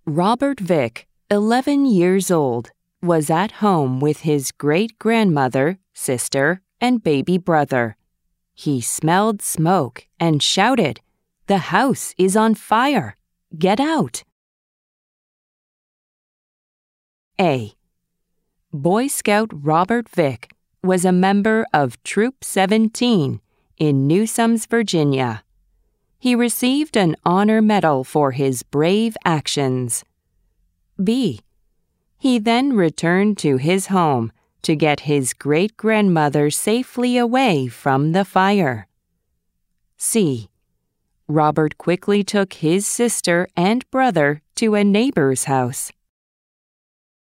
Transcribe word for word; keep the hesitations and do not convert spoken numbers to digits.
Robert Vick, eleven years old, was at home with his great-grandmother, sister, and baby brother. He smelled smoke and shouted, "The house is on fire! Get out!" A. Boy Scout Robert Vick was a member of Troop seventeen in Newsoms, Virginia. He received an honor medal for his brave actions. B. He then returned to his home to get his great-grandmother safely away from the fire. C. Robert quickly took his sister and brother to a neighbor's house.